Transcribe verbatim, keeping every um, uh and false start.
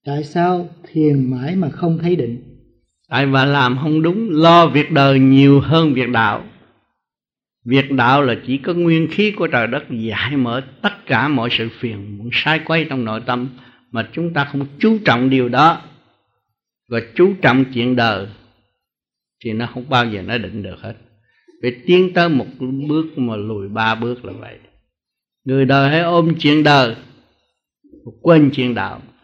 Tại sao thiền mãi mà không thấy định? Tại bà làm không đúng, lo việc đời nhiều hơn việc đạo. Việc đạo là chỉ có nguyên khí của trời đất giải mở tất cả mọi sự phiền muộn sai quay trong nội tâm, mà chúng ta không chú trọng điều đó, và chú trọng chuyện đời, thì nó không bao giờ nó định được hết. Vì tiến tới một bước mà lùi ba bước là vậy. Người đời hãy ôm chuyện đời, quên chuyện đạo.